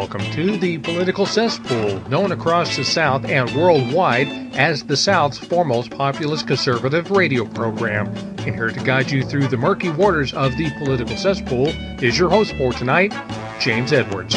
welcome to the Political Cesspool, known across the South and worldwide as the South's foremost populist conservative radio program. And here to guide you through the murky waters of the Political Cesspool is your host for tonight, James Edwards.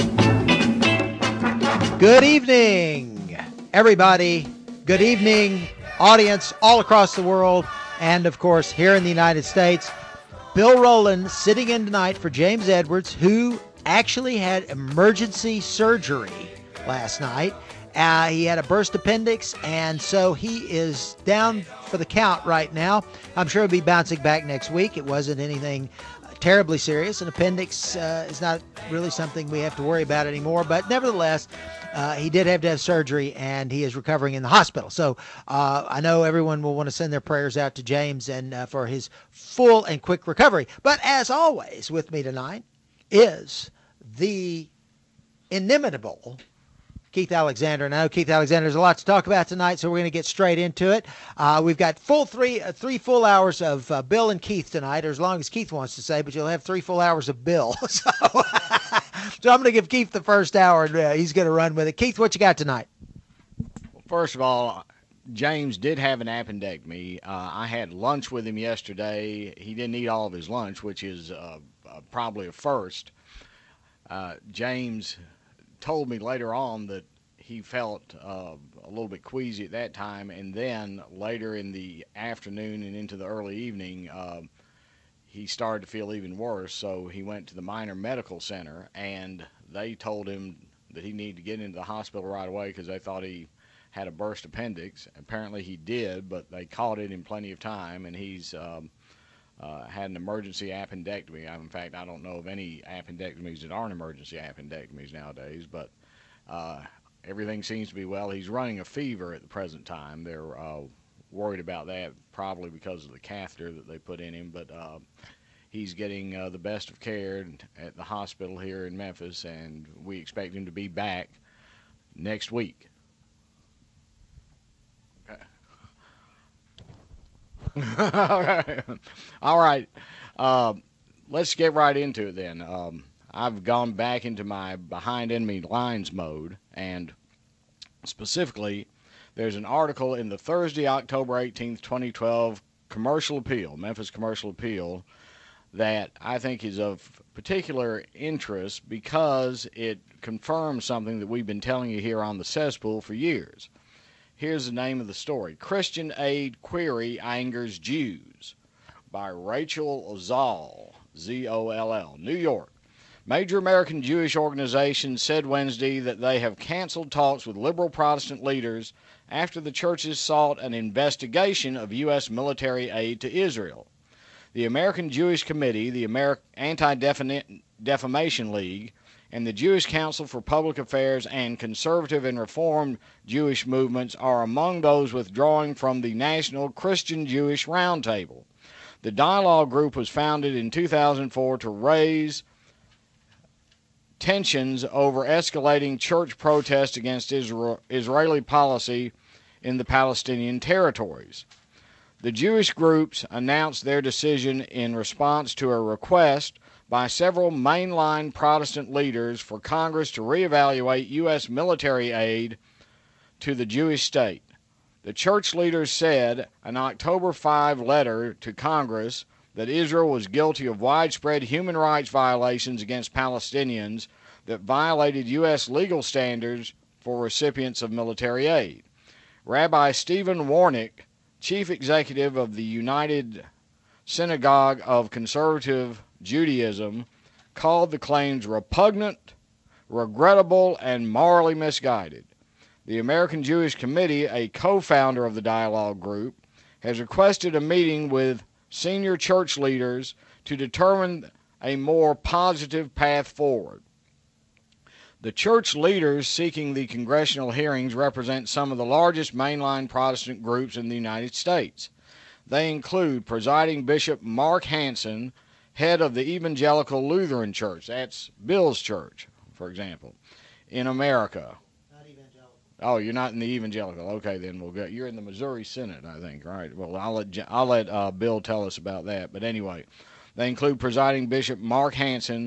Good evening, everybody. Good evening, audience all across the world, and of course here in the United States. Bill Rowland sitting in tonight for James Edwards, who actually had emergency surgery last night. He had a burst appendix, and so he is down for the count right now. I'm sure he'll be bouncing back next week. It wasn't anything terribly serious. An appendix is not really something we have to worry about anymore, but nevertheless, he did have to have surgery, and he is recovering in the hospital. So I know everyone will want to send their prayers out to James and for his full and quick recovery. But as always, with me tonight is the inimitable Keith Alexander. And I know Keith Alexander, there's a lot to talk about tonight, so we're going to get straight into it. We've got three full hours of Bill and Keith tonight, or as long as Keith wants to say, but you'll have 3 full hours of Bill. So I'm going to give Keith the first hour, and he's going to run with it. Keith, what you got tonight? Well, first of all, James did have an appendectomy. I had lunch with him yesterday. He didn't eat all of his lunch, which is probably a first. James told me later on that he felt a little bit queasy at that time, and then later in the afternoon and into the early evening, he started to feel even worse. So he went to the Minor Medical Center, and they told him that he needed to get into the hospital right away because they thought he had a burst appendix. Apparently he did, but they caught it in plenty of time, and he's had an emergency appendectomy. In fact, I don't know of any appendectomies that aren't emergency appendectomies nowadays, but everything seems to be well. He's running a fever at the present time. They're worried about that, probably because of the catheter that they put in him, but he's getting the best of care at the hospital here in Memphis, and we expect him to be back next week. All right. Let's get right into it then. I've gone back into my behind enemy lines mode, and specifically, there's an article in the Thursday, October 18th, 2012 Commercial Appeal, Memphis Commercial Appeal, that I think is of particular interest because it confirms something that we've been telling you here on the Cesspool for years. Here's the name of the story. Christian Aid Query Angers Jews by Rachel Zoll, Z-O-L-L, New York. Major American Jewish organizations said Wednesday that they have canceled talks with liberal Protestant leaders after the churches sought an investigation of U.S. military aid to Israel. The American Jewish Committee, the Anti-Defamation League, and the Jewish Council for Public Affairs and conservative and reformed Jewish movements are among those withdrawing from the National Christian Jewish Roundtable. The dialogue group was founded in 2004 to raise tensions over escalating church protests against Israeli policy in the Palestinian territories. The Jewish groups announced their decision in response to a request by several mainline Protestant leaders for Congress to reevaluate U.S. military aid to the Jewish state. The church leaders said an October 5 letter to Congress that Israel was guilty of widespread human rights violations against Palestinians that violated U.S. legal standards for recipients of military aid. Rabbi Stephen Warnick, chief executive of the United Synagogue of Conservative Judaism, called the claims repugnant, regrettable, and morally misguided. The American Jewish Committee, a co-founder of the dialogue group, has requested a meeting with senior church leaders to determine a more positive path forward. The church leaders seeking the congressional hearings represent some of the largest mainline Protestant groups in the United States. They include presiding Bishop Mark Hansen, head of the Evangelical Lutheran Church, that's Bill's church, for example, in America. Not evangelical. Oh, you're not in the Evangelical. Okay, then we'll go. You're in the Missouri Synod, I think, right? Well, I'll let Bill tell us about that. But anyway, they include presiding Bishop Mark Hansen,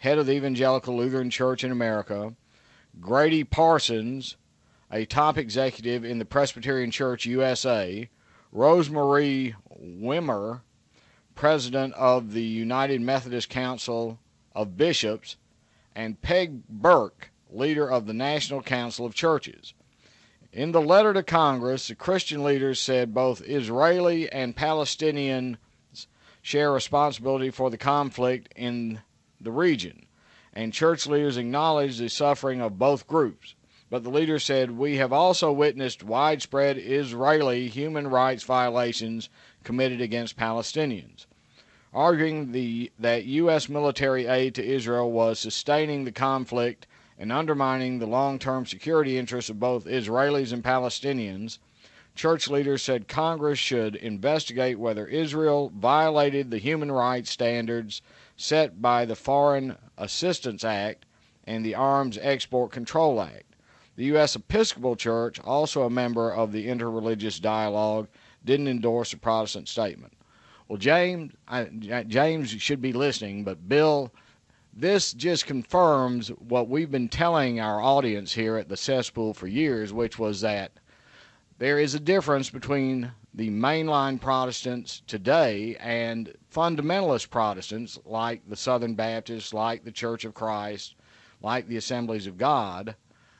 head of the Evangelical Lutheran Church in America, Grady Parsons, a top executive in the Presbyterian Church USA, Rosemarie Wimmer, president of the United Methodist Council of Bishops, and Peg Burke, leader of the National Council of Churches. In the letter to Congress, the Christian leaders said both Israeli and Palestinians share responsibility for the conflict in the region, and church leaders acknowledged the suffering of both groups. But the leaders said, "We have also witnessed widespread Israeli human rights violations committed against Palestinians," arguing that U.S. military aid to Israel was sustaining the conflict and undermining the long-term security interests of both Israelis and Palestinians. Church leaders said Congress should investigate whether Israel violated the human rights standards set by the Foreign Assistance Act and the Arms Export Control Act. The U.S. Episcopal Church, also a member of the Interreligious Dialogue, didn't endorse the Protestant statement. Well, James should be listening, but Bill, this just confirms what we've been telling our audience here at the Cesspool for years, which was that there is a difference between the mainline Protestants today and fundamentalist Protestants like the Southern Baptists, like the Church of Christ, like the Assemblies of God.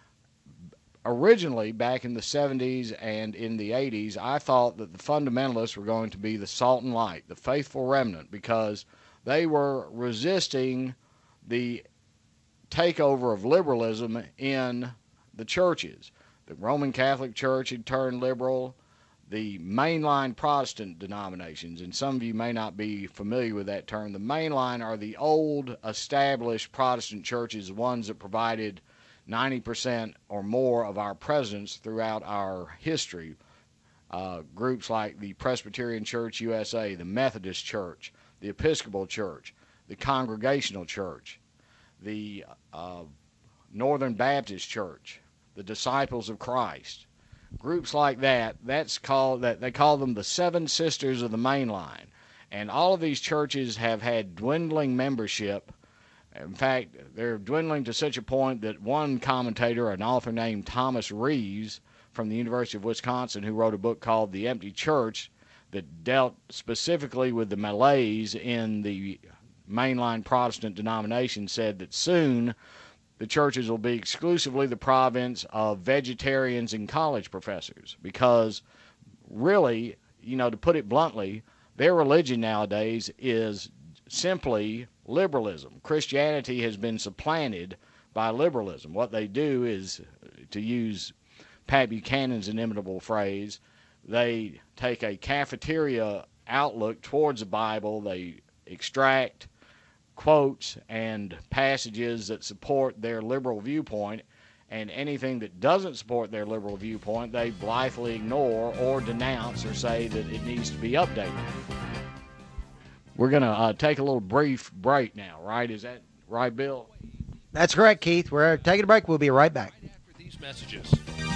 Originally, back in the 70s and in the 80s, I thought that the fundamentalists were going to be the salt and light, the faithful remnant, because they were resisting the takeover of liberalism in the churches. The Roman Catholic Church had turned liberal. The mainline Protestant denominations, and some of you may not be familiar with that term, the mainline are the old established Protestant churches, the ones that provided 90% or more of our presence throughout our history. Groups like the Presbyterian Church USA, the Methodist Church, the Episcopal Church, the Congregational Church, the Northern Baptist Church, the Disciples of Christ. Groups like that, they call them the Seven Sisters of the Mainline. And all of these churches have had dwindling membership. In fact, they're dwindling to such a point that one commentator, an author named Thomas Reeves from the University of Wisconsin, who wrote a book called The Empty Church that dealt specifically with the malaise in the mainline Protestant denomination, said that soon the churches will be exclusively the province of vegetarians and college professors, because really, to put it bluntly, their religion nowadays is simply liberalism. Christianity has been supplanted by liberalism. What they do is, to use Pat Buchanan's inimitable phrase, they take a cafeteria outlook towards the Bible. They extract quotes and passages that support their liberal viewpoint, and anything that doesn't support their liberal viewpoint, they blithely ignore or denounce or say that it needs to be updated. We're going to take a little brief break now, right? Is that right, Bill? That's correct, Keith. We're taking a break. We'll be right back. After these messages.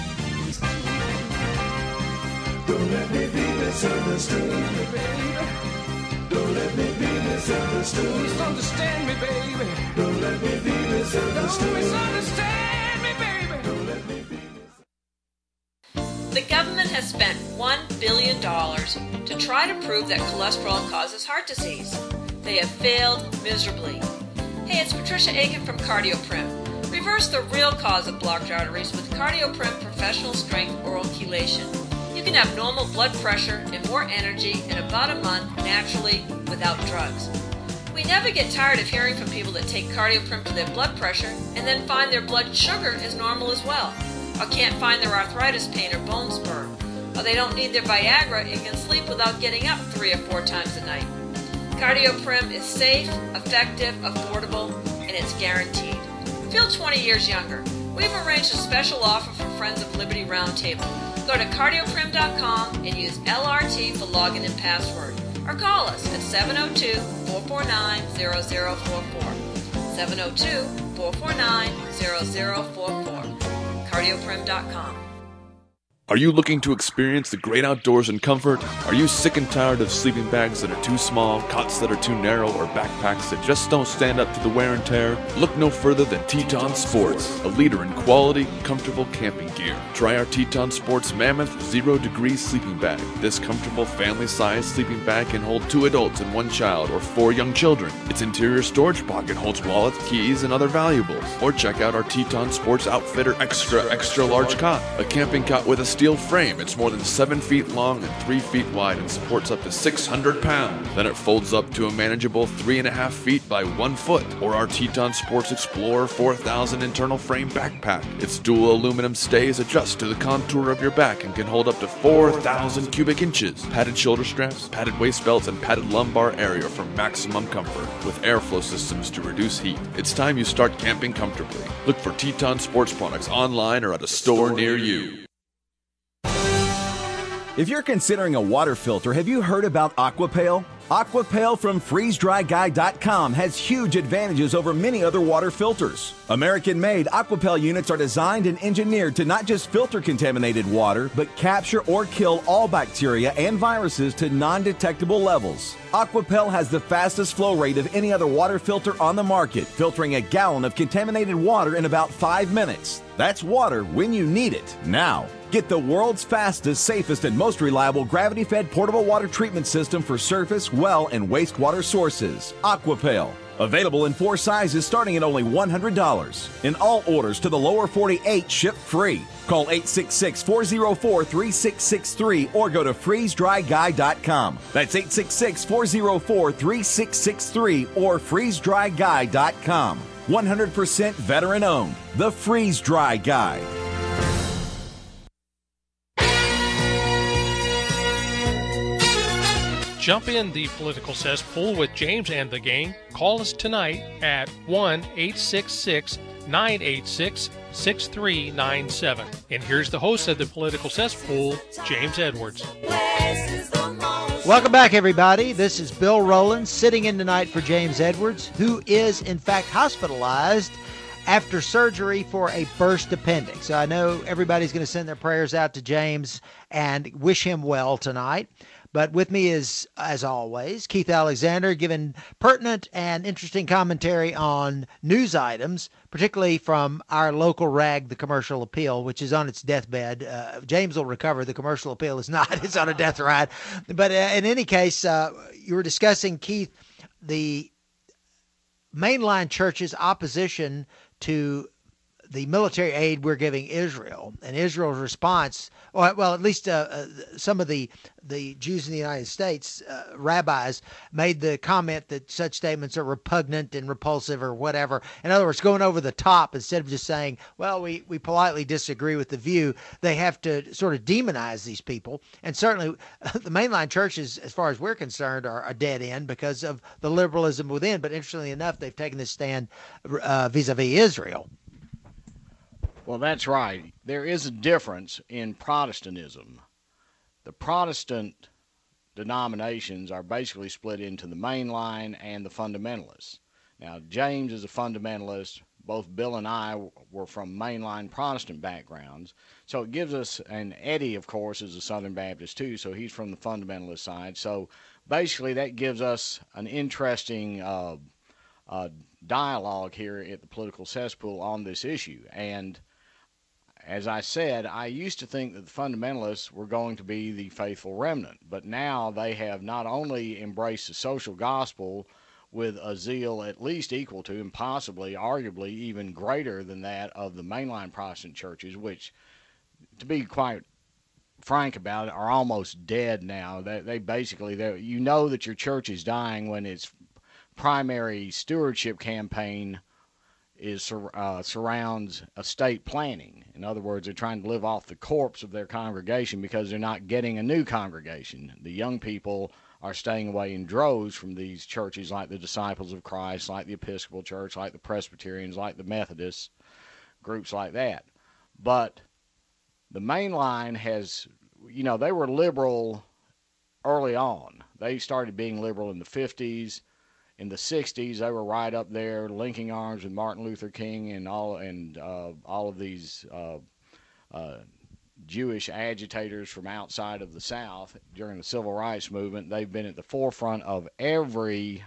Don't let me be misunderstood, baby. Don't let me be misunderstood. Misunderstand me, baby. Don't let me be misunderstood. Don't misunderstand me, baby. Don't let me be misunderstood. The government has spent $1 billion to try to prove that cholesterol causes heart disease. They have failed miserably. Hey, it's Patricia Aiken from CardioPrim. Reverse the real cause of blocked arteries with CardioPrim Professional Strength Oral Chelation. You can have normal blood pressure and more energy in about a month naturally without drugs. We never get tired of hearing from people that take CardioPrim for their blood pressure and then find their blood sugar is normal as well, or can't find their arthritis pain or bone spur, or they don't need their Viagra and can sleep without getting up 3 or 4 times a night. CardioPrim is safe, effective, affordable, and it's guaranteed. Feel 20 years younger. We've arranged a special offer for Friends of Liberty Roundtable. Go to cardioprim.com and use LRT for login and password. Or call us at 702-449-0044. 702-449-0044. Cardioprim.com. Are you looking to experience the great outdoors in comfort? Are you sick and tired of sleeping bags that are too small, cots that are too narrow, or backpacks that just don't stand up to the wear and tear? Look no further than Teton Sports, a leader in quality, comfortable camping gear. Try our Teton Sports Mammoth 0 Degree Sleeping Bag. This comfortable family-sized sleeping bag can hold 2 adults and 1 child, or 4 young children. Its interior storage pocket holds wallets, keys, and other valuables. Or check out our Teton Sports Outfitter Extra Large Cot, a camping cot with a steel frame. It's more than 7 feet long and 3 feet wide and supports up to 600 pounds. Then it folds up to a manageable 3.5 feet by 1 foot. Or our Teton Sports Explorer 4000 internal frame backpack. Its dual aluminum stays adjust to the contour of your back and can hold up to 4,000 cubic inches. Padded shoulder straps, padded waist belts, and padded lumbar area for maximum comfort with airflow systems to reduce heat. It's time you start camping comfortably. Look for Teton Sports products online or at a store near you. If you're considering a water filter, have you heard about Aquapail? Aquapail from FreezeDryGuy.com has huge advantages over many other water filters. American-made Aquapail units are designed and engineered to not just filter contaminated water, but capture or kill all bacteria and viruses to non-detectable levels. Aquapail has the fastest flow rate of any other water filter on the market, filtering a gallon of contaminated water in about 5 minutes. That's water when you need it, now. Get the world's fastest, safest, and most reliable gravity-fed portable water treatment system for surface, well, and wastewater sources. Aquapail. Available in 4 sizes starting at only $100. And all orders to the lower 48 ship free. Call 866-404-3663 or go to freezedryguy.com. That's 866-404-3663 or freezedryguy.com. 100% veteran owned. The Freeze Dry Guy. Jump in the political cesspool with James and the gang. Call us tonight at 1-866-986-6397. And here's the host of the political cesspool, James Edwards. Welcome back, everybody. This is Bill Rowland sitting in tonight for James Edwards, who is, in fact, hospitalized after surgery for a burst appendix. So I know everybody's going to send their prayers out to James and wish him well tonight. But with me is, as always, Keith Alexander, giving pertinent and interesting commentary on news items, particularly from our local rag, the Commercial Appeal, which is on its deathbed. James will recover. The Commercial Appeal is not. It's on a death ride. But in any case, you were discussing, Keith, the mainline church's opposition to the military aid we're giving Israel, and Israel's response, well, at least some of the Jews in the United States, rabbis, made the comment that such statements are repugnant and repulsive or whatever. In other words, going over the top instead of just saying, well, we politely disagree with the view. They have to sort of demonize these people. And certainly the mainline churches, as far as we're concerned, are a dead end because of the liberalism within. But interestingly enough, they've taken this stand vis-a-vis Israel. Well, that's right. There is a difference in Protestantism. The Protestant denominations are basically split into the mainline and the fundamentalists. Now, James is a fundamentalist. Both Bill and I were from mainline Protestant backgrounds. So it gives us, and Eddie, of course, is a Southern Baptist too, so he's from the fundamentalist side. So basically that gives us an interesting dialogue here at the political cesspool on this issue. And as I said, I used to think that the fundamentalists were going to be the faithful remnant, but now they have not only embraced the social gospel with a zeal at least equal to, and possibly, arguably, even greater than that of the mainline Protestant churches, which, to be quite frank about it, are almost dead now. They basically, you know that your church is dying when its primary stewardship campaign surrounds estate planning. In other words, they're trying to live off the corpse of their congregation because they're not getting a new congregation. The young people are staying away in droves from these churches like the Disciples of Christ, like the Episcopal Church, like the Presbyterians, like the Methodists, groups like that. But the main line has, they were liberal early on. They started being liberal in the 50s. In the 60s, they were right up there, linking arms with Martin Luther King and all of these Jewish agitators from outside of the South during the Civil Rights Movement. They've been at the forefront of every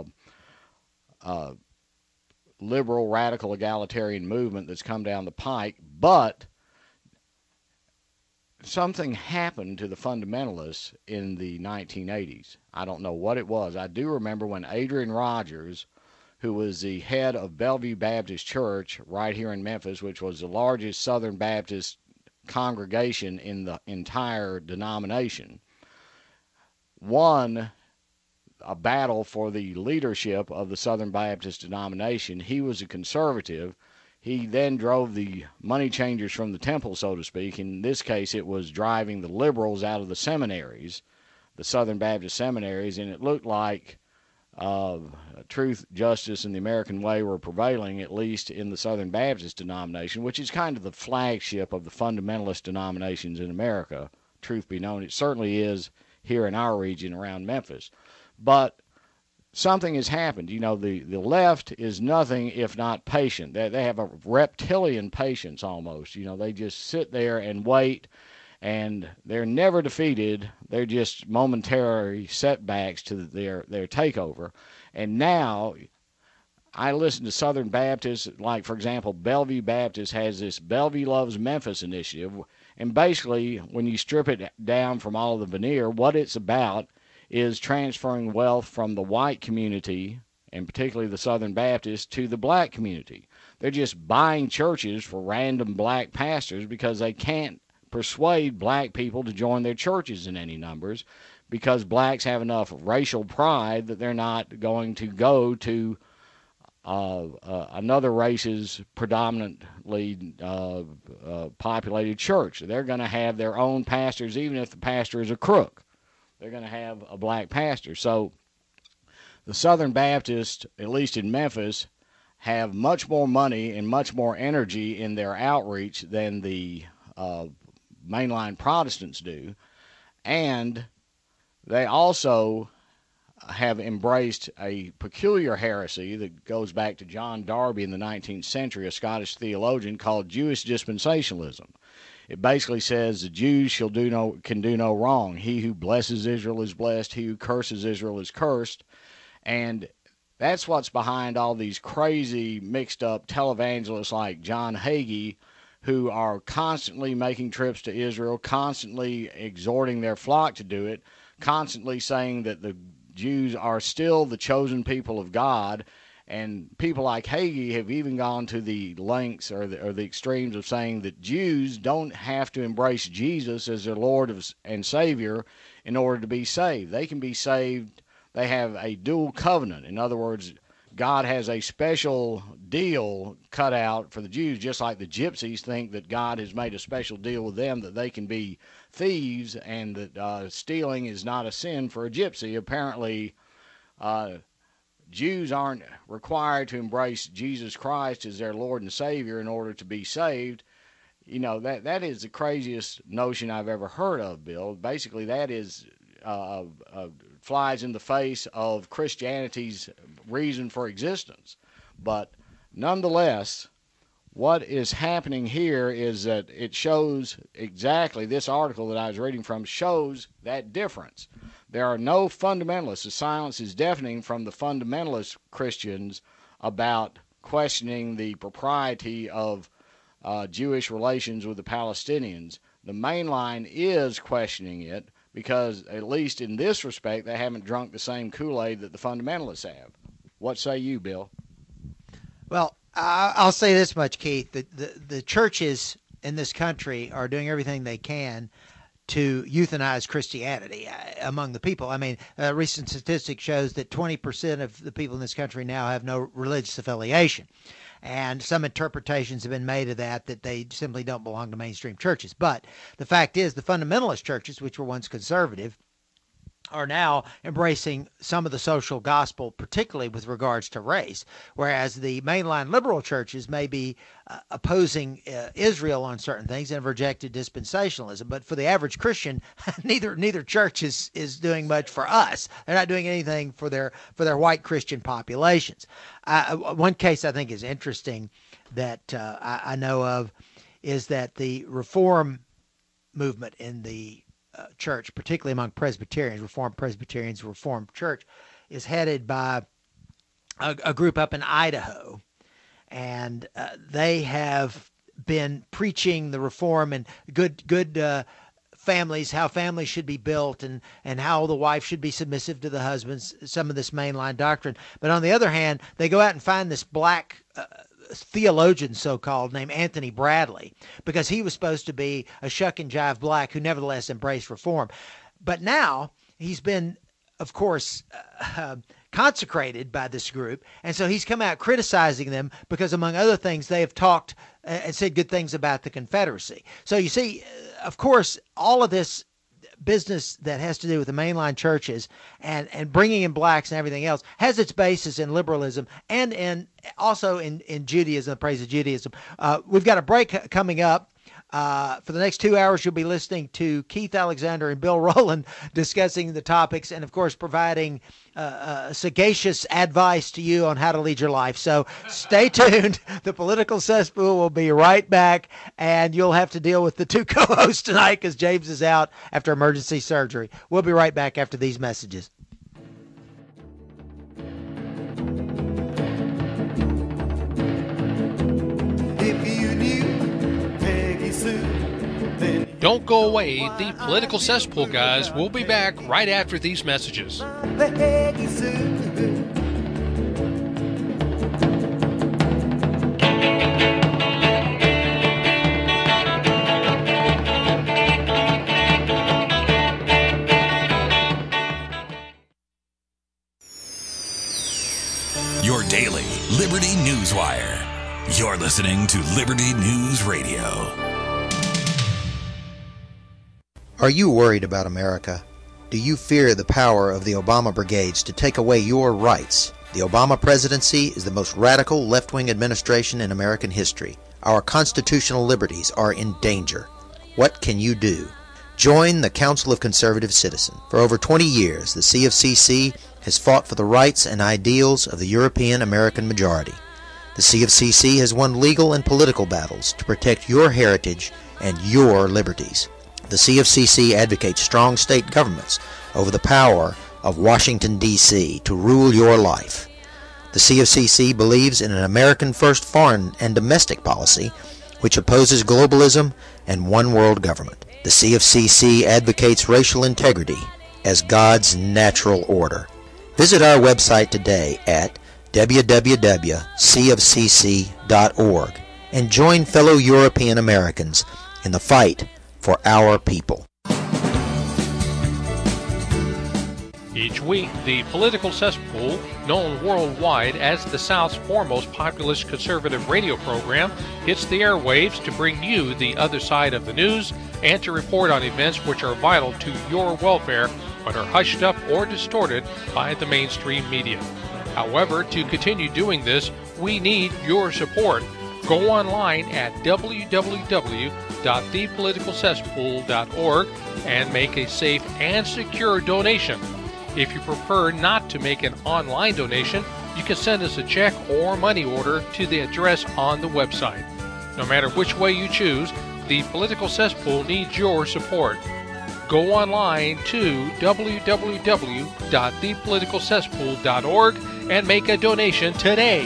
liberal, radical, egalitarian movement that's come down the pike, but something happened to the fundamentalists in the 1980s. I don't know what it was. I do remember when Adrian Rogers, who was the head of Bellevue Baptist Church right here in Memphis, which was the largest Southern Baptist congregation in the entire denomination, won a battle for the leadership of the Southern Baptist denomination. He was a conservative. He then drove the money changers from the temple, so to speak. In this case, it was driving the liberals out of the seminaries, the Southern Baptist seminaries, and it looked like truth, justice, and the American way were prevailing, at least in the Southern Baptist denomination, which is kind of the flagship of the fundamentalist denominations in America, truth be known. It certainly is here in our region around Memphis. But something has happened. You know, the left is nothing if not patient. They have a reptilian patience almost. You know, they just sit there and wait, and they're never defeated. They're just momentary setbacks to their takeover. And now I listen to Southern Baptists, like, for example, Bellevue Baptist has this Bellevue Loves Memphis initiative. And basically, when you strip it down from all of the veneer, what it's about is transferring wealth from the white community, and particularly the Southern Baptists, to the black community. They're just buying churches for random black pastors because they can't persuade black people to join their churches in any numbers, because blacks have enough racial pride that they're not going to go to another race's predominantly populated church. They're going to have their own pastors, even if the pastor is a crook. They're going to have a black pastor. So the Southern Baptists, at least in Memphis, have much more money and much more energy in their outreach than the mainline Protestants do. And they also have embraced a peculiar heresy that goes back to John Darby in the 19th century, a Scottish theologian, called Jewish dispensationalism. It basically says the Jews can do no wrong. He who blesses Israel is blessed. He who curses Israel is cursed. And that's what's behind all these crazy, mixed-up televangelists like John Hagee, who are constantly making trips to Israel, constantly exhorting their flock to do it, constantly saying that the Jews are still the chosen people of God. And people like Hagee have even gone to the lengths or the extremes of saying that Jews don't have to embrace Jesus as their Lord and Savior in order to be saved. They can be saved. They have a dual covenant. In other words, God has a special deal cut out for the Jews, just like the gypsies think that God has made a special deal with them that they can be thieves, and that stealing is not a sin for a gypsy. Apparently, Jews aren't required to embrace Jesus Christ as their Lord and Savior in order to be saved. You know, that is the craziest notion I've ever heard of, Bill. Basically, that is flies in the face of Christianity's reason for existence. But nonetheless, what is happening here is that it shows exactly, this article that I was reading from shows that difference. There are no fundamentalists. The silence is deafening from the fundamentalist Christians about questioning the propriety of Jewish relations with the Palestinians. The mainline is questioning it because, at least in this respect, they haven't drunk the same Kool-Aid that the fundamentalists have. What say you, Bill? Well, I'll say this much, Keith. The churches in this country are doing everything they can to euthanize Christianity among the people. I mean, a recent statistic shows that 20% of the people in this country now have no religious affiliation. And some interpretations have been made of that they simply don't belong to mainstream churches. But the fact is, the fundamentalist churches, which were once conservative, are now embracing some of the social gospel, particularly with regards to race, whereas the mainline liberal churches may be opposing Israel on certain things and have rejected dispensationalism. But for the average Christian, neither church is doing much for us. They're not doing anything for their white Christian populations. One case I think is interesting that I know of is that the Reform movement in the church, particularly among Presbyterians, Reformed Presbyterians, Reformed Church, is headed by a group up in Idaho. And they have been preaching the reform and good families, how families should be built, and how the wife should be submissive to the husband, some of this mainline doctrine. But on the other hand, they go out and find this black theologian, so-called, named Anthony Bradley, because he was supposed to be a shuck and jive black who nevertheless embraced reform. But now he's been, of course, consecrated by this group, and so he's come out criticizing them because, among other things, they have talked and said good things about the Confederacy. So you see, of course, all of this business that has to do with the mainline churches and bringing in blacks and everything else has its basis in liberalism and also in Judaism, the praise of Judaism. We've got a break coming up. For the next 2 hours, you'll be listening to Keith Alexander and Bill Rowland discussing the topics and, of course, providing sagacious advice to you on how to lead your life. So stay tuned. The Political Cesspool will be right back, and you'll have to deal with the two co-hosts tonight because James is out after emergency surgery. We'll be right back after these messages. Don't go away. The Political Cesspool guys will be back right after these messages. Your daily Liberty News Wire. You're listening to Liberty News Radio. Are you worried about America? Do you fear the power of the Obama brigades to take away your rights? The Obama presidency is the most radical left-wing administration in American history. Our constitutional liberties are in danger. What can you do? Join the Council of Conservative Citizens. For over 20 years, the CFCC has fought for the rights and ideals of the European American majority. The CFCC has won legal and political battles to protect your heritage and your liberties. The CFCC advocates strong state governments over the power of Washington, D.C. to rule your life. The CFCC believes in an American-first foreign and domestic policy which opposes globalism and one-world government. The CFCC advocates racial integrity as God's natural order. Visit our website today at www.cfcc.org and join fellow European Americans in the fight for our people. Each week, the Political Cesspool, known worldwide as the South's foremost populist conservative radio program, hits the airwaves to bring you the other side of the news and to report on events which are vital to your welfare but are hushed up or distorted by the mainstream media. However, to continue doing this, we need your support. Go online at www.thepoliticalcesspool.org and make a safe and secure donation. If you prefer not to make an online donation, you can send us a check or money order to the address on the website. No matter which way you choose, the Political Cesspool needs your support. Go online to www.thepoliticalcesspool.org and make a donation today.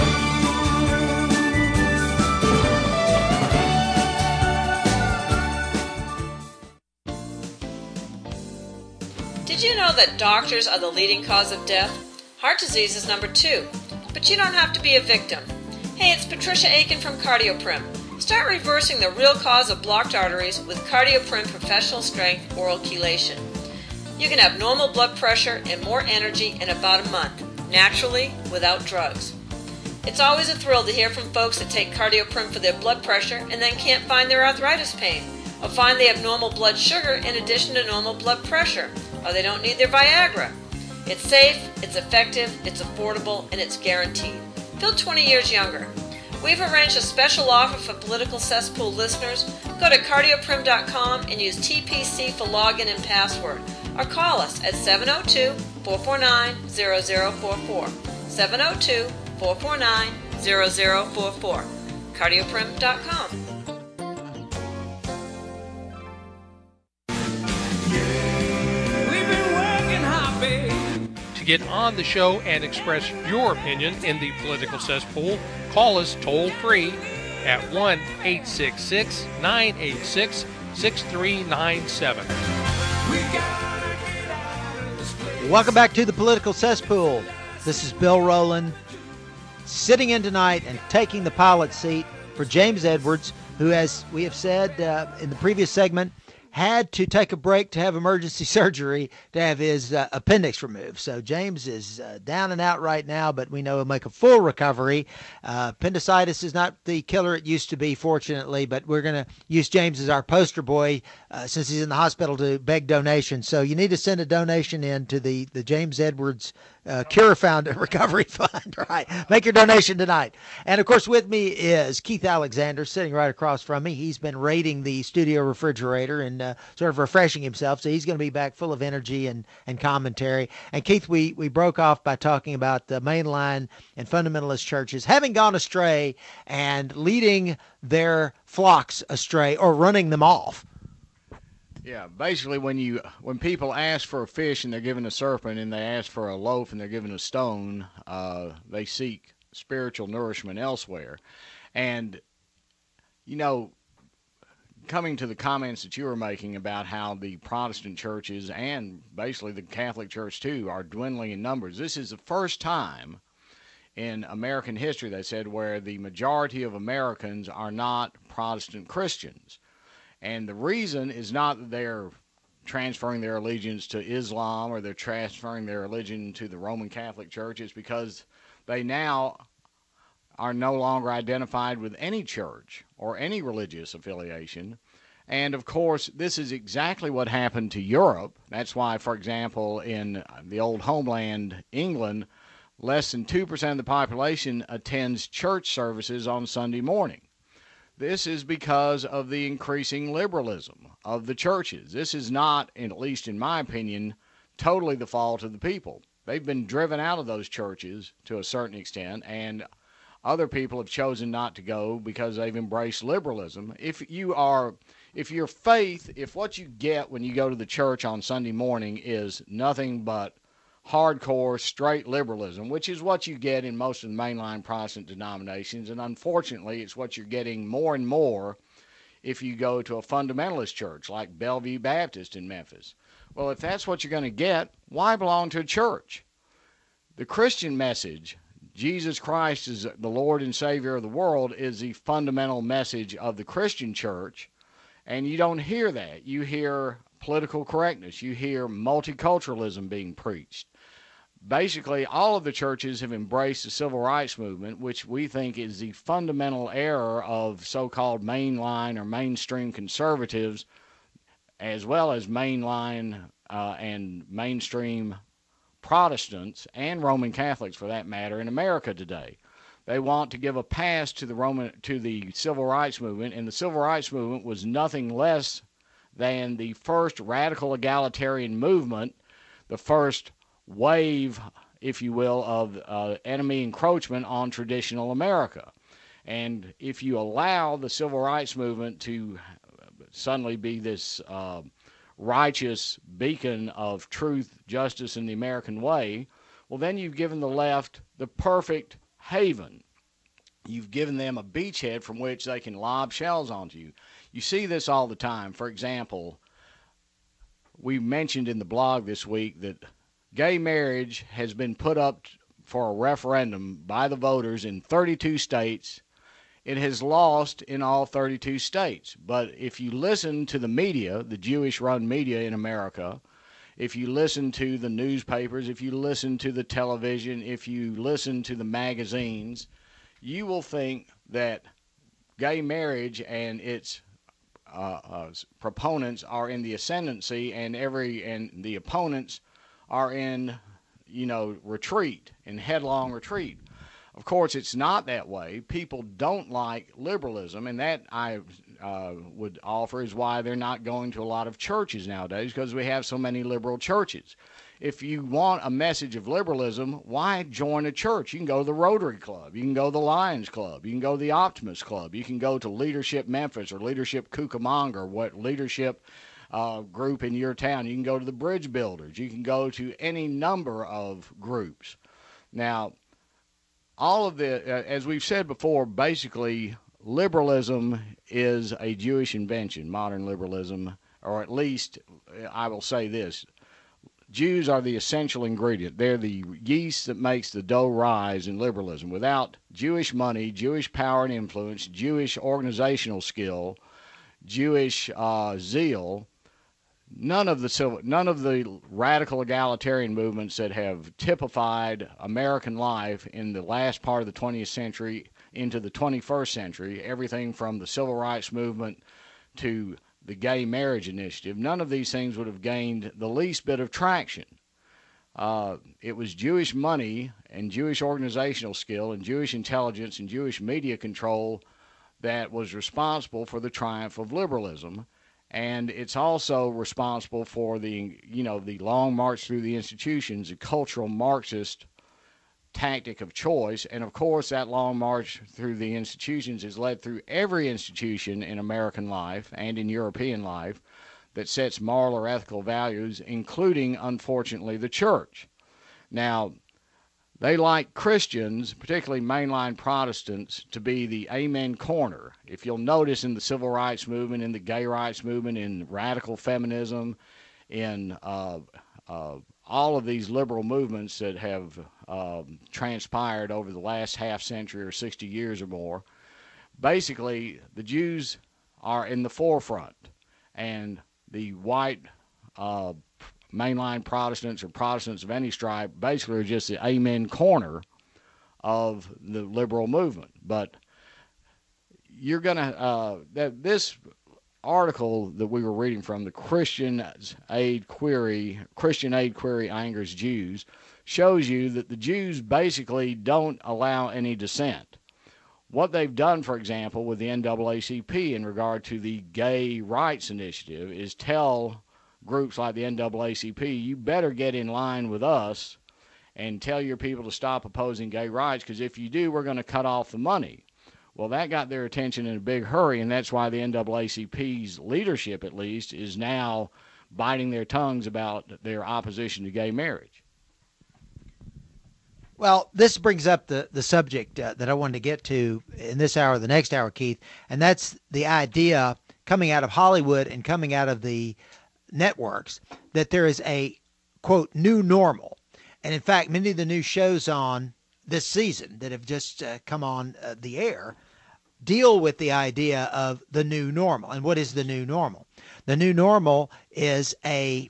Did you know that doctors are the leading cause of death? Heart disease is number 2. But you don't have to be a victim. Hey, it's Patricia Aiken from CardioPrim. Start reversing the real cause of blocked arteries with CardioPrim Professional Strength Oral Chelation. You can have normal blood pressure and more energy in about a month, naturally, without drugs. It's always a thrill to hear from folks that take CardioPrim for their blood pressure and then can't find their arthritis pain, or find they have normal blood sugar in addition to normal blood pressure, or they don't need their Viagra. It's safe, it's effective, it's affordable, and it's guaranteed. Feel 20 years younger. We've arranged a special offer for Political Cesspool listeners. Go to cardioprim.com and use TPC for login and password, or call us at 702-449-0044. 702-449-0044. cardioprim.com. To get on the show and express your opinion in the political cesspool, call us toll-free at 1-866-986-6397. Welcome back to the Political Cesspool. This is Bill Rowland, sitting in tonight and taking the pilot seat for James Edwards, who, as we have said in the previous segment, had to take a break to have emergency surgery to have his appendix removed. So James is down and out right now, but we know he'll make a full recovery. Appendicitis is not the killer it used to be, fortunately, but we're going to use James as our poster boy since he's in the hospital to beg donations. So you need to send a donation in to the James Edwards Cure Found Recovery Fund. Right. Make your donation tonight. And, of course, with me is Keith Alexander sitting right across from me. He's been raiding the studio refrigerator and sort of refreshing himself, so he's going to be back full of energy and commentary. And, Keith, we broke off by talking about the mainline and fundamentalist churches having gone astray and leading their flocks astray or running them off. Yeah, basically when people ask for a fish and they're given a serpent, and they ask for a loaf and they're given a stone, they seek spiritual nourishment elsewhere. And, you know, coming to the comments that you were making about how the Protestant churches and basically the Catholic Church too are dwindling in numbers, this is the first time in American history, they said, where the majority of Americans are not Protestant Christians. And the reason is not that they're transferring their allegiance to Islam or they're transferring their religion to the Roman Catholic Church. It's because they now are no longer identified with any church or any religious affiliation. And, of course, this is exactly what happened to Europe. That's why, for example, in the old homeland, England, less than 2% of the population attends church services on Sunday morning. This is because of the increasing liberalism of the churches. This is not, at least in my opinion, totally the fault of the people. They've been driven out of those churches to a certain extent, and other people have chosen not to go because they've embraced liberalism. If what you get when you go to the church on Sunday morning is nothing but hardcore, straight liberalism, which is what you get in most of the mainline Protestant denominations, and unfortunately it's what you're getting more and more if you go to a fundamentalist church like Bellevue Baptist in Memphis. Well, if that's what you're going to get, why belong to a church? The Christian message, Jesus Christ is the Lord and Savior of the world, is the fundamental message of the Christian church, and you don't hear that. You hear political correctness. You hear multiculturalism being preached. Basically, all of the churches have embraced the civil rights movement, which we think is the fundamental error of so-called mainline or mainstream conservatives, as well as mainline and mainstream Protestants and Roman Catholics, for that matter, in America today. They want to give a pass to the civil rights movement, and the civil rights movement was nothing less than the first radical egalitarian movement, the first wave, if you will, of enemy encroachment on traditional America. And if you allow the civil rights movement to suddenly be this righteous beacon of truth, justice, and the American way, well, then you've given the left the perfect haven. You've given them a beachhead from which they can lob shells onto you. You see this all the time. For example, we mentioned in the blog this week that gay marriage has been put up for a referendum by the voters in 32 states. It has lost in all 32 states. But if you listen to the media, the Jewish-run media in America, if you listen to the newspapers, if you listen to the television, if you listen to the magazines, you will think that gay marriage and its proponents are in the ascendancy, and the opponents are in, retreat, in headlong retreat. Of course, it's not that way. People don't like liberalism, and that I would offer is why they're not going to a lot of churches nowadays, because we have so many liberal churches. If you want a message of liberalism, why join a church? You can go to the Rotary Club. You can go to the Lions Club. You can go to the Optimist Club. You can go to Leadership Memphis or Leadership Cucamonga or Leadership group in your town. You can go to the bridge builders. You can go to any number of groups. Now, all of the, as we've said before, basically liberalism is a Jewish invention, modern liberalism, or at least I will say this. Jews are the essential ingredient. They're the yeast that makes the dough rise in liberalism. Without Jewish money, Jewish power and influence, Jewish organizational skill, Jewish zeal, none of the radical egalitarian movements that have typified American life in the last part of the 20th century into the 21st century, everything from the civil rights movement to the gay marriage initiative, none of these things would have gained the least bit of traction. It was Jewish money and Jewish organizational skill and Jewish intelligence and Jewish media control that was responsible for the triumph of liberalism. And it's also responsible for the long march through the institutions, a cultural Marxist tactic of choice. And of course, that long march through the institutions is led through every institution in American life and in European life that sets moral or ethical values, including, unfortunately, the church. Now, they like Christians, particularly mainline Protestants, to be the amen corner. If you'll notice in the civil rights movement, in the gay rights movement, in radical feminism, in all of these liberal movements that have transpired over the last half century or 60 years or more, basically the Jews are in the forefront, and the white mainline Protestants or Protestants of any stripe basically are just the amen corner of the liberal movement. But you're going to, this article that we were reading from, the Christian Aid Query Angers Jews, shows you that the Jews basically don't allow any dissent. What they've done, for example, with the NAACP in regard to the gay rights initiative is tell groups like the NAACP, you better get in line with us and tell your people to stop opposing gay rights, because if you do, we're going to cut off the money. Well, that got their attention in a big hurry, and that's why the NAACP's leadership, at least, is now biting their tongues about their opposition to gay marriage. Well, this brings up the subject that I wanted to get to in this hour, the next hour, Keith, and that's the idea coming out of Hollywood and coming out of the networks that there is a, quote, new normal. And in fact, many of the new shows on this season that have just come on the air deal with the idea of the new normal. And what is the new normal? The new normal is an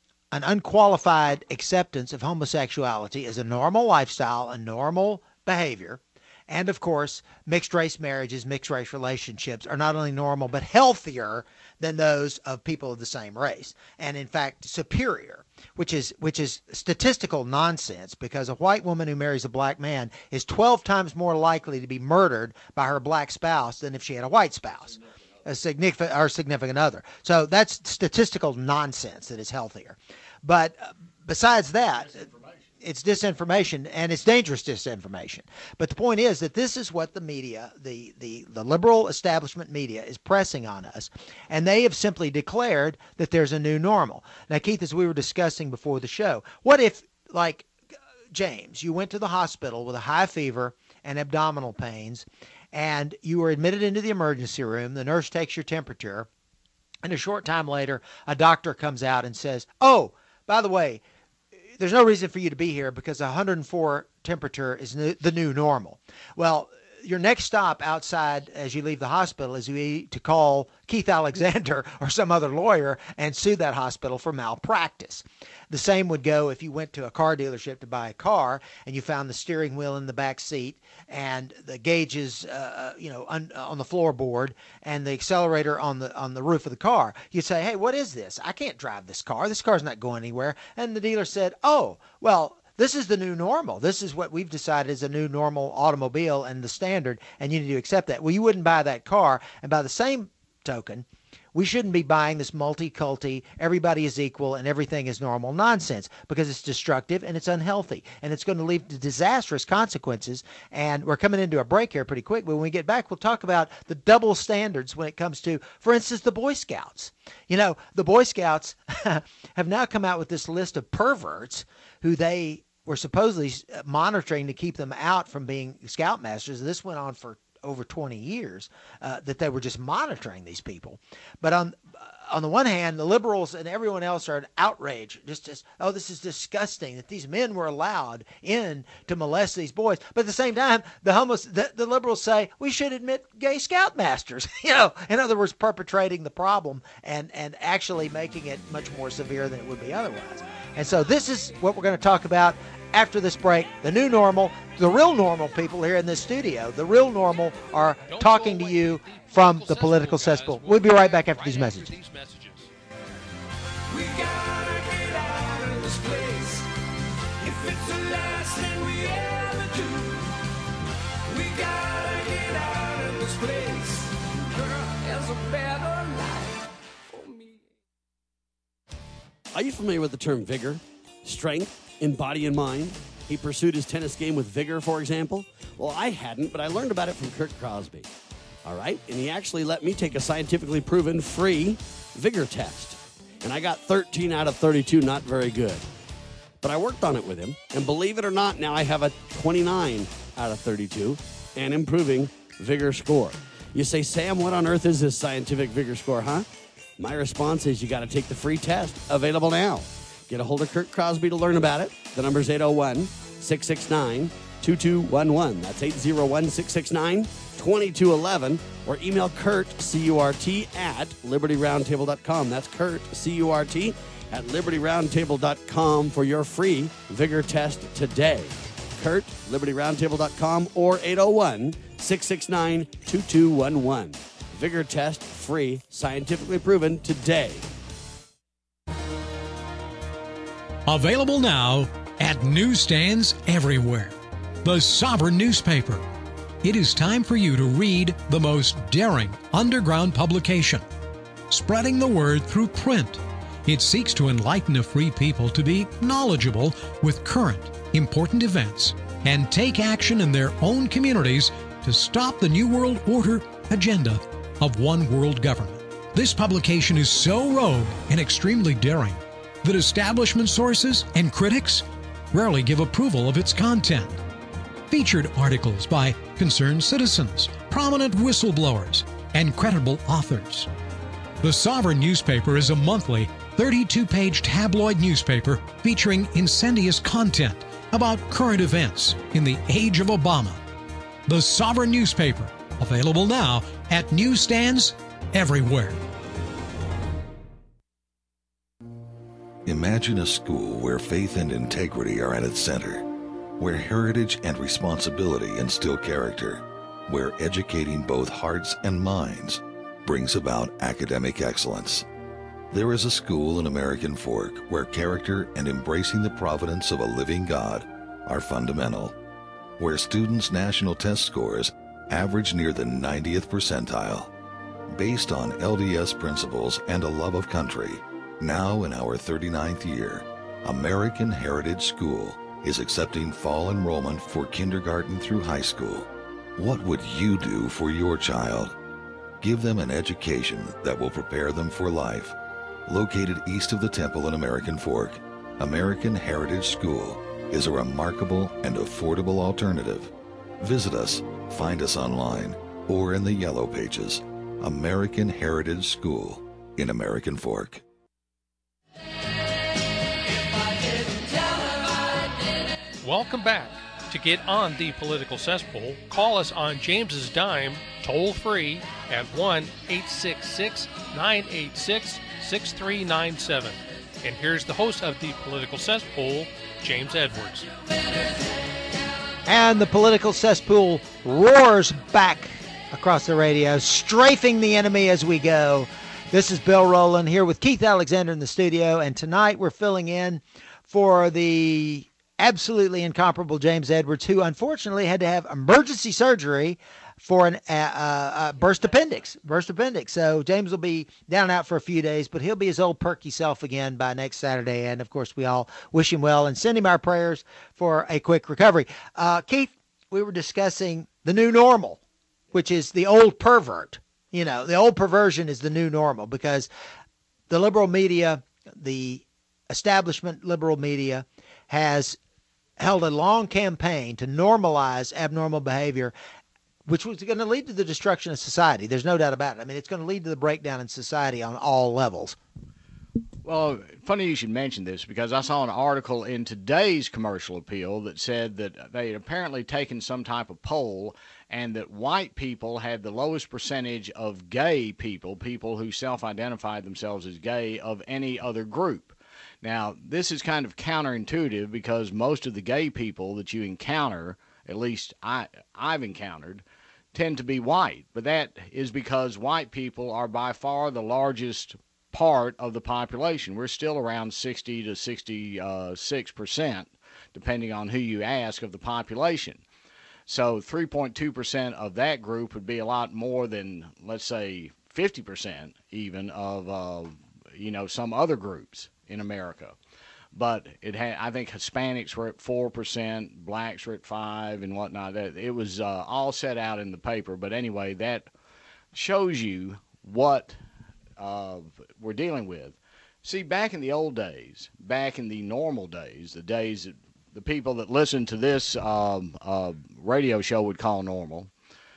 unqualified acceptance of homosexuality as a normal lifestyle, a normal behavior. And of course, mixed race marriages, mixed race relationships are not only normal, but healthier than those of people of the same race. And in fact, superior, which is statistical nonsense, because a white woman who marries a black man is 12 times more likely to be murdered by her black spouse than if she had a white spouse, a significant other. So that's statistical nonsense that is healthier. But besides that, it's disinformation, and it's dangerous disinformation. But the point is that this is what the media, the liberal establishment media, is pressing on us. And they have simply declared that there's a new normal. Now, Keith, as we were discussing before the show, what if, like James, you went to the hospital with a high fever and abdominal pains, and you were admitted into the emergency room, the nurse takes your temperature, and a short time later, a doctor comes out and says, oh, by the way, there's no reason for you to be here because 104 temperature is the new normal. Well, your next stop outside as you leave the hospital is to call Keith Alexander or some other lawyer and sue that hospital for malpractice. The same would go if you went to a car dealership to buy a car and you found the steering wheel in the back seat and the gauges, on the floorboard and the accelerator on the roof of the car. You'd say, hey, what is this? I can't drive this car. This car's not going anywhere. And the dealer said, oh, well, this is the new normal. This is what we've decided is a new normal automobile and the standard, and you need to accept that. Well, you wouldn't buy that car. And by the same token, we shouldn't be buying this multi-culti, everybody is equal and everything is normal nonsense, because it's destructive and it's unhealthy and it's going to lead to disastrous consequences. And we're coming into a break here pretty quick, but when we get back, we'll talk about the double standards when it comes to, for instance, the Boy Scouts. You know, the Boy Scouts have now come out with this list of perverts who they were supposedly monitoring to keep them out from being scoutmasters. This went on for over 20 years, that they were just monitoring these people. But on the one hand, the liberals and everyone else are in outrage. Just oh, this is disgusting that these men were allowed in to molest these boys. But at the same time, the liberals say we should admit gay scoutmasters. You know, in other words, perpetrating the problem and actually making it much more severe than it would be otherwise. And so this is what we're going to talk about after this break. The new normal, the real normal people here in this studio, the real normal are talking to you from the political cesspool. We'll be right back after these messages. We gotta get out of this place. If it's the last thing we ever do, we gotta get out of this place. Girl, there's a better life for me. Are you familiar with the term vigor, strength in body and mind? He pursued his tennis game with vigor, for example. Well, I hadn't, but I learned about it from Kurt Crosby. All right? And he actually let me take a scientifically proven free vigor test. And I got 13 out of 32, not very good. But I worked on it with him, and believe it or not, now I have a 29 out of 32 and improving vigor score. You say, Sam, what on earth is this scientific vigor score, huh? My response is you got to take the free test, available now. Get a hold of Kurt Crosby to learn about it. The number's 801-669-2211. That's 801-669-2211. Or email Kurt, C-U-R-T, at LibertyRoundtable.com. That's Kurt, C-U-R-T, at LibertyRoundtable.com for your free vigor test today. Kurt, LibertyRoundtable.com, or 801-669-2211. Vigor test, free, scientifically proven today. Available now at newsstands everywhere. The Sovereign newspaper. It is time for you to read the most daring underground publication, spreading the word through print. It seeks to enlighten a free people to be knowledgeable with current, important events and take action in their own communities to stop the New World Order agenda of one world government. This publication is so rogue and extremely daring that establishment sources and critics rarely give approval of its content. Featured articles by concerned citizens, prominent whistleblowers, and credible authors. The Sovereign newspaper is a monthly 32-page tabloid newspaper featuring incendious content about current events in the age of Obama. The Sovereign newspaper, available now at newsstands everywhere. Imagine a school where faith and integrity are at its center, where heritage and responsibility instill character, where educating both hearts and minds brings about academic excellence. There is a school in American Fork where character and embracing the providence of a living God are fundamental, where students' national test scores average near the 90th percentile. Based on LDS principles and a love of country, now in our 39th year, American Heritage School is accepting fall enrollment for kindergarten through high school. What would you do for your child? Give them an education that will prepare them for life. Located east of the temple in American Fork, American Heritage School is a remarkable and affordable alternative. Visit us, find us online, or in the Yellow Pages. American Heritage School in American Fork. Welcome back. To get on the political cesspool, call us on James's dime, toll free at 1-866-986-6397. And here's the host of the political cesspool, James Edwards. And the political cesspool roars back across the radio, strafing the enemy as we go. This is Bill Rowland here with Keith Alexander in the studio, and tonight we're filling in for the absolutely incomparable James Edwards, who unfortunately had to have emergency surgery for an burst appendix. So James will be down and out for a few days, but he'll be his old perky self again by next Saturday. And, of course, we all wish him well and send him our prayers for a quick recovery. Keith, we were discussing the new normal, which is the old pervert. You know, the old perversion is the new normal because the liberal media, the establishment liberal media, has held a long campaign to normalize abnormal behavior, which was going to lead to the destruction of society. There's no doubt about it. I mean, it's going to lead to the breakdown in society on all levels. Well, funny you should mention this because I saw an article in today's Commercial Appeal that said that they had apparently taken some type of poll and that white people had the lowest percentage of gay people, people who self-identified themselves as gay, of any other group. Now, this is kind of counterintuitive because most of the gay people that you encounter, at least I've encountered, tend to be white. But that is because white people are by far the largest part of the population. We're still around 60 to 66%, depending on who you ask, of the population. So 3.2% of that group would be a lot more than, let's say, 50% even of, some other groups in America. But I think Hispanics were at 4%, blacks were at 5%, and whatnot. It was all set out in the paper. But anyway, that shows you what we're dealing with. See, back in the old days, back in the normal days, the days that the people that listen to this radio show would call normal,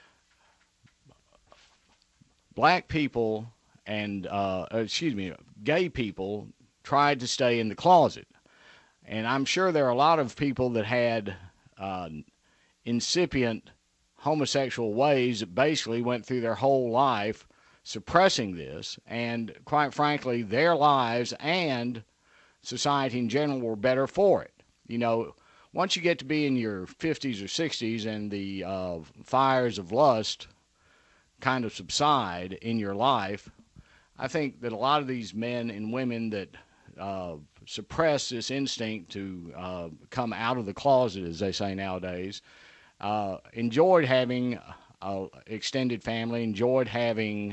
black people and, gay people tried to stay in the closet. And I'm sure there are a lot of people that had incipient homosexual ways that basically went through their whole life suppressing this, and quite frankly, their lives and society in general were better for it. You know, once you get to be in your 50s or 60s and the fires of lust kind of subside in your life, I think that a lot of these men and women that suppress this instinct to come out of the closet, as they say nowadays, enjoyed having extended family, enjoyed having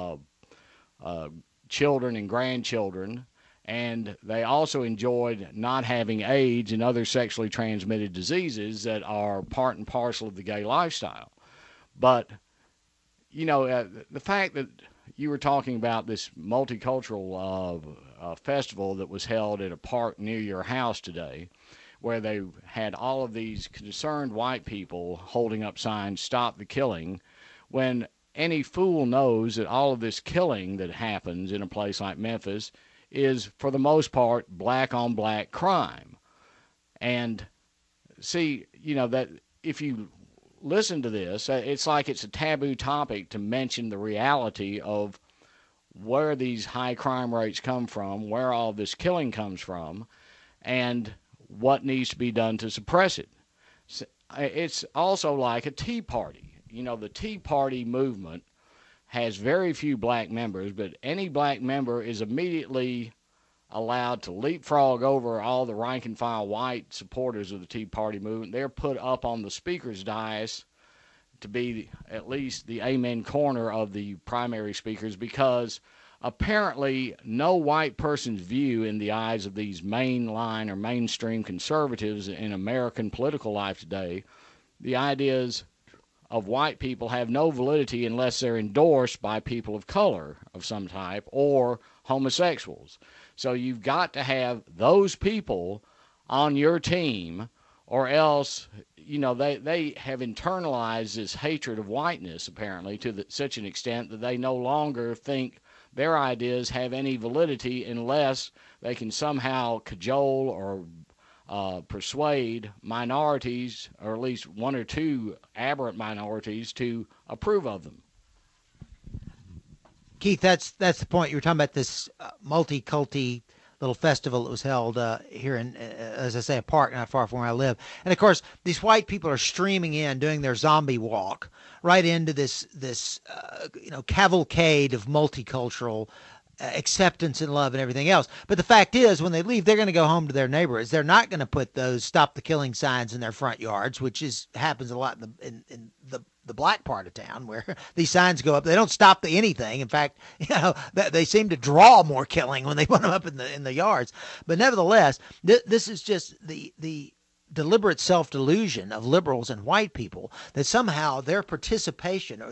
children and grandchildren, and they also enjoyed not having AIDS and other sexually transmitted diseases that are part and parcel of the gay lifestyle. But, the fact that you were talking about this multicultural festival that was held at a park near your house today, where they had all of these concerned white people holding up signs, "Stop the killing," when any fool knows that all of this killing that happens in a place like Memphis is, for the most part, black-on-black crime. And see, that if you listen to this, it's like it's a taboo topic to mention the reality of where these high crime rates come from, where all this killing comes from, and what needs to be done to suppress it. It's also like a Tea Party. The Tea Party movement has very few black members, but any black member is immediately allowed to leapfrog over all the rank-and-file white supporters of the Tea Party movement. They're put up on the speaker's dais to be at least the amen corner of the primary speakers, because apparently no white person's view in the eyes of these mainline or mainstream conservatives in American political life today, the ideas of white people have no validity unless they're endorsed by people of color of some type or homosexuals. So you've got to have those people on your team, or else, they have internalized this hatred of whiteness, apparently, to such an extent that they no longer think their ideas have any validity unless they can somehow cajole or persuade minorities, or at least one or two aberrant minorities, to approve of them. Keith, that's the point. You were talking about this multi-culti little festival that was held here in, as I say, a park not far from where I live. And, of course, these white people are streaming in, doing their zombie walk right into this cavalcade of multicultural acceptance and love and everything else. But the fact is, when they leave, they're going to go home to their neighborhoods. They're not going to put those "Stop the Killing" signs in their front yards, which happens a lot in the black part of town, where these signs go up. They don't stop anything. In fact, they seem to draw more killing when they put them up in the yards. But nevertheless, this is just the deliberate self-delusion of liberals and white people that somehow their participation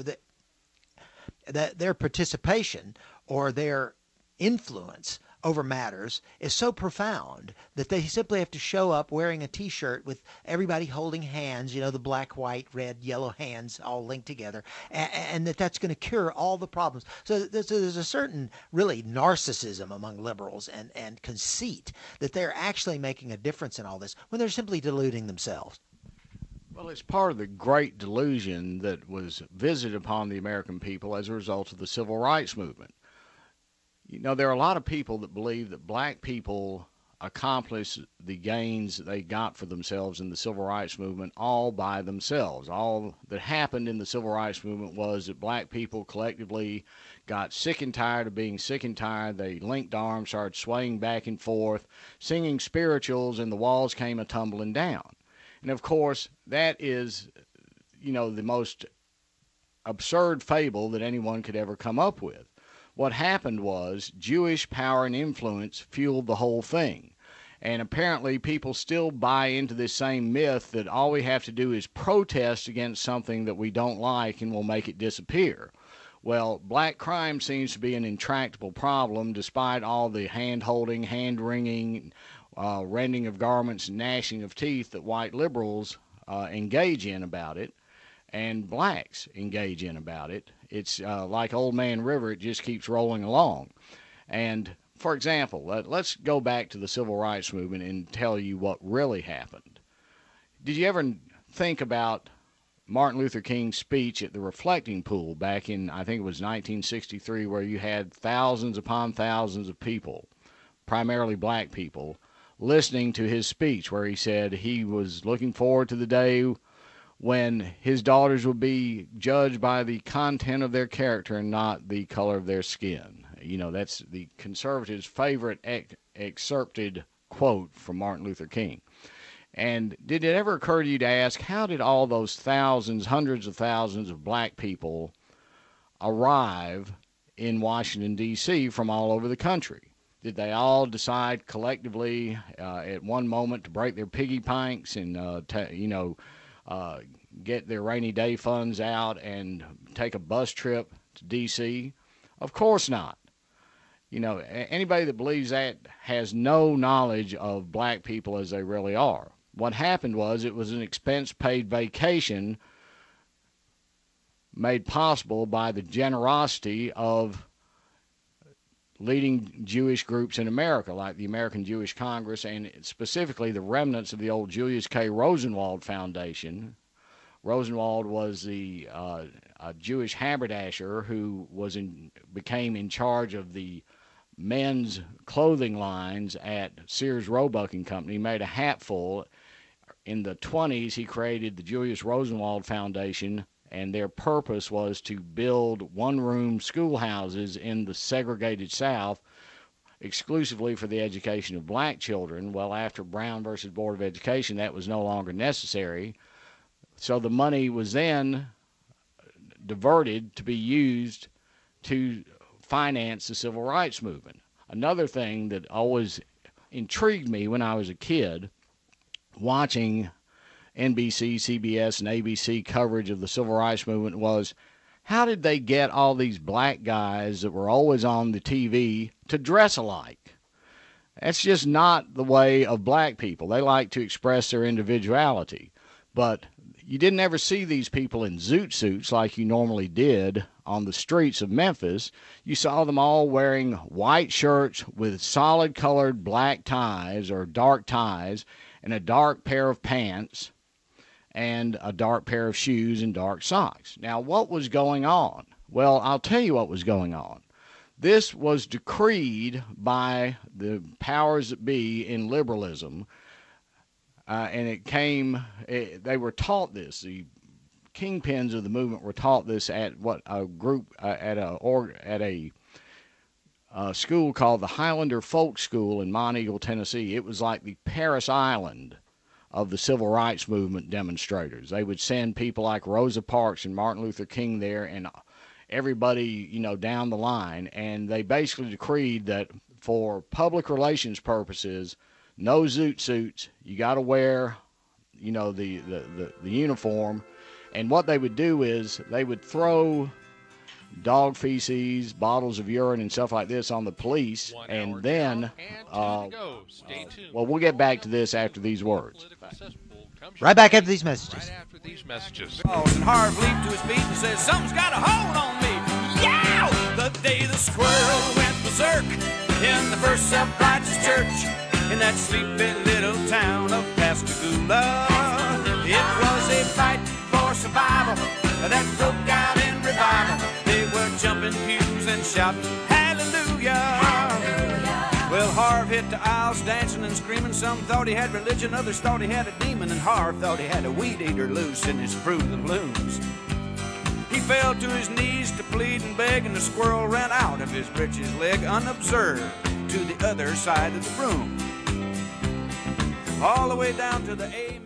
or their influence over matters is so profound that they simply have to show up wearing a T-shirt with everybody holding hands, the black, white, red, yellow hands all linked together, and that's going to cure all the problems. So there's a certain really narcissism among liberals and conceit that they're actually making a difference in all this when they're simply deluding themselves. Well, it's part of the great delusion that was visited upon the American people as a result of the Civil Rights Movement. There are a lot of people that believe that black people accomplished the gains that they got for themselves in the Civil Rights Movement all by themselves. All that happened in the Civil Rights Movement was that black people collectively got sick and tired of being sick and tired. They linked arms, started swaying back and forth, singing spirituals, and the walls came a-tumbling down. And, of course, that is, the most absurd fable that anyone could ever come up with. What happened was Jewish power and influence fueled the whole thing. And apparently people still buy into this same myth that all we have to do is protest against something that we don't like and we'll make it disappear. Well, black crime seems to be an intractable problem despite all the hand-holding, hand-wringing, rending of garments and gnashing of teeth that white liberals engage in about it, and blacks engage in about it. It's like Old Man River, it just keeps rolling along. And, for example, let's go back to the Civil Rights Movement and tell you what really happened. Did you ever think about Martin Luther King's speech at the Reflecting Pool back in, I think it was 1963, where you had thousands upon thousands of people, primarily black people, listening to his speech where he said he was looking forward to the day when his daughters would be judged by the content of their character and not the color of their skin. That's the conservatives' favorite excerpted quote from Martin Luther King. And did it ever occur to you to ask, how did all those thousands, hundreds of thousands of black people arrive in Washington, D.C. from all over the country? Did they all decide collectively at one moment to break their piggy banks and, get their rainy day funds out and take a bus trip to D.C.? Of course not. Anybody that believes that has no knowledge of black people as they really are. What happened was it was an expense-paid vacation made possible by the generosity of leading Jewish groups in America, like the American Jewish Congress, and specifically the remnants of the old Julius K. Rosenwald Foundation. Rosenwald was the Jewish haberdasher who became in charge of the men's clothing lines at Sears Roebuck and Company. He made a hatful. In the 1920s, he created the Julius Rosenwald Foundation, and their purpose was to build one-room schoolhouses in the segregated South exclusively for the education of black children. Well, after Brown versus Board of Education, that was no longer necessary. So the money was then diverted to be used to finance the Civil Rights Movement. Another thing that always intrigued me when I was a kid, watching NBC, CBS, and ABC coverage of the Civil Rights Movement, was how did they get all these black guys that were always on the TV to dress alike? That's just not the way of black people. They like to express their individuality. But you didn't ever see these people in zoot suits like you normally did on the streets of Memphis. You saw them all wearing white shirts with solid colored black ties or dark ties and a dark pair of pants and a dark pair of shoes and dark socks. Now, what was going on? Well, I'll tell you what was going on. This was decreed by the powers that be in liberalism, and they were taught this. The kingpins of the movement were taught this at a school called the Highlander Folk School in Monteagle, Tennessee. It was like the Paris Island of the civil rights movement demonstrators. They would send people like Rosa Parks and Martin Luther King there and everybody, down the line. And they basically decreed that for public relations purposes, no zoot suits. You got to wear, the uniform. And what they would do is they would throw dog feces, bottles of urine, and stuff like this on the police. And then, we'll get back to this after these words. Right back after these messages. And Harv leaped to his feet and says, something's got a hold on me. Yeah! The day the squirrel went berserk in the first self-righteous church in that sleepy little town of Pascagoula. It was a fight for survival that broke out in revival. They were jumping pews and shouting hallelujah. Well, Harv hit the aisles dancing and screaming. Some thought he had religion, others thought he had a demon, and Harv thought he had a weed eater loose in his Fruit of the Looms. He fell to his knees to plead and beg, and the squirrel ran out of his breeches leg unobserved to the other side of the room. All the way down to the A.